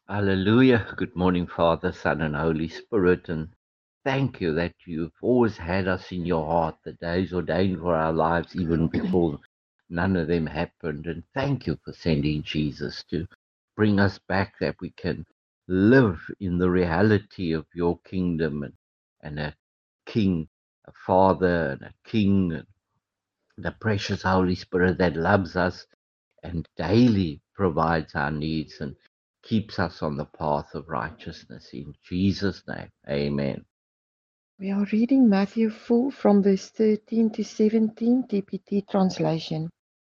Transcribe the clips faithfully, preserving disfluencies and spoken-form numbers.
Hallelujah. Good morning, Father, Son, and Holy Spirit. And thank you that you've always had us in your heart, the days ordained for our lives, even before none of them happened. And thank you for sending Jesus to bring us back that we can live in the reality of your kingdom and, and a king, a father, and a king, and the precious Holy Spirit that loves us and daily provides our needs and keeps us on the path of righteousness. In Jesus' name, amen. We are reading Matthew four from verse thirteen to seventeen, T P T translation.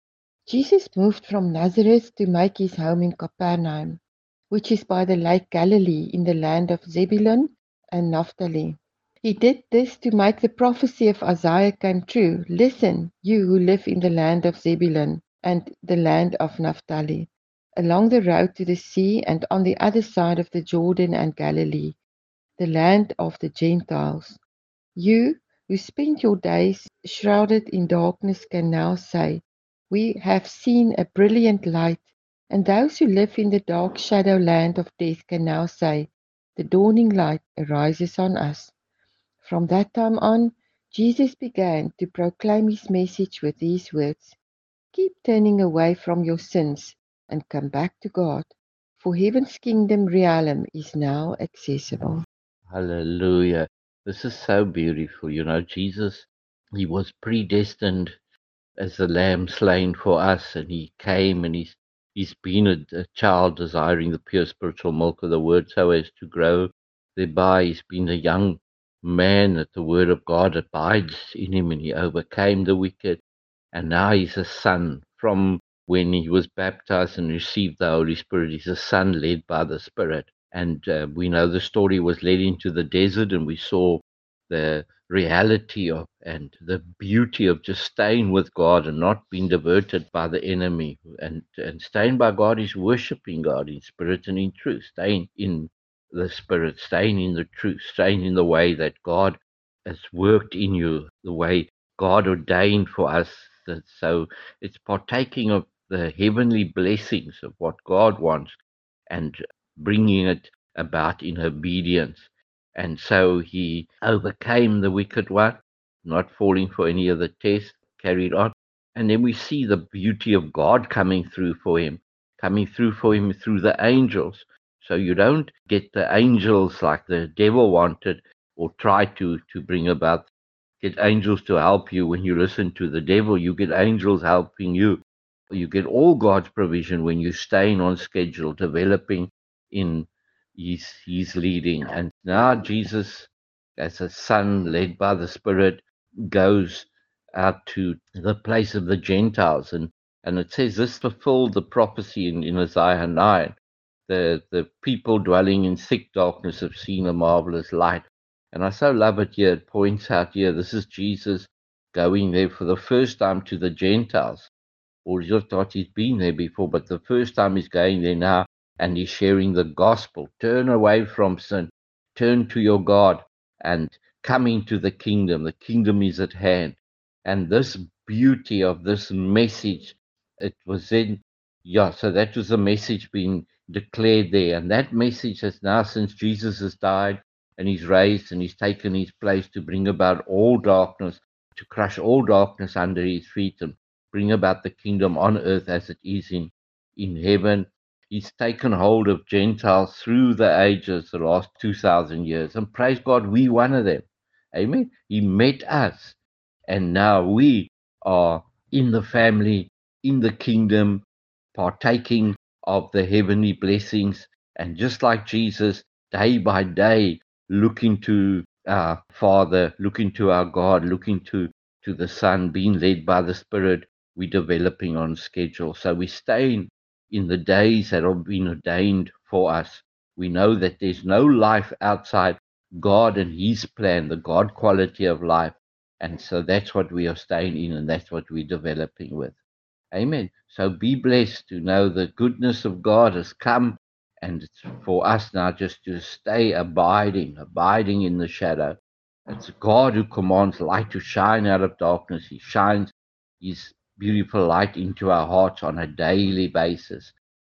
Jesus moved from Nazareth to make his home in Capernaum, which is by the lake Galilee in the land of Zebulun and Naphtali. He did this to make the prophecy of Isaiah come true. Listen, you who live in the land of Zebulun and the land of Naphtali, along the road to the sea and on the other side of the Jordan and Galilee, the land of the Gentiles. You who spend your days shrouded in darkness can now say, we have seen a brilliant light. And those who live in the dark shadow land of death can now say, the dawning light arises on us. From that time on, Jesus began to proclaim his message with these words: keep turning away from your sins and come back to God, for heaven's kingdom realm is now accessible. Hallelujah. This is so beautiful. You know, Jesus, he was predestined as the lamb slain for us, and he came and he's he's been a, a child desiring the pure spiritual milk of the word so as to grow thereby. He's been a young man that the word of God abides in him, and he overcame the wicked. And now he's a son. From when he was baptized and received the Holy Spirit, he's a son led by the Spirit. And uh, we know the story was led into the desert, and we saw the reality of and the beauty of just staying with God and not being diverted by the enemy. And, and staying by God is worshiping God in spirit and in truth, staying in the Spirit, staying in the truth, staying in the way that God has worked in you, the way God ordained for us. That so it's partaking of the heavenly blessings of what God wants and bringing it about in obedience. And so he overcame the wicked one, not falling for any of the tests, carried on. And then we see the beauty of God coming through for him, coming through for him through the angels. So you don't get the angels like the devil wanted or tried to, to bring about. Get angels to help you when you listen to the devil. You get angels helping you. You get all God's provision when you're staying on schedule, developing in his, his leading. And now Jesus, as a son led by the Spirit, goes out to the place of the Gentiles. And, and it says this fulfilled the prophecy in, in Isaiah nine. The, the people dwelling in thick darkness have seen a marvelous light. And I so love it here. It points out here, this is Jesus going there for the first time to the Gentiles. Or just thought he's been there before, but the first time he's going there now and he's sharing the gospel. Turn away from sin, turn to your God, and come into the kingdom. The kingdom is at hand. And this beauty of this message, it was in, yeah, so that was the message being declared there. And that message has now, since Jesus has died and he's raised and he's taken his place to bring about all darkness, to crush all darkness under his feet and bring about the kingdom on earth as it is in, in heaven. He's taken hold of Gentiles through the ages, the last two thousand years. And praise God, we one of them. Amen. He met us. And now we are in the family, in the kingdom, partaking of the heavenly blessings. And just like Jesus, day by day, looking to our Father, looking to our God, looking to, to the Son, being led by the Spirit, we're developing on schedule. So we stay in, in the days that have been ordained for us. We know that there's no life outside God and His plan, the God quality of life. And so that's what we are staying in, and that's what we're developing with. Amen. So be blessed to know the goodness of God has come, and it's for us now just to stay abiding, abiding in the shadow. It's God who commands light to shine out of darkness. He shines His beautiful light into our hearts on a daily basis.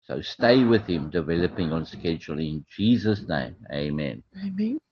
So stay with him, developing on schedule in Jesus' name. Amen. Amen.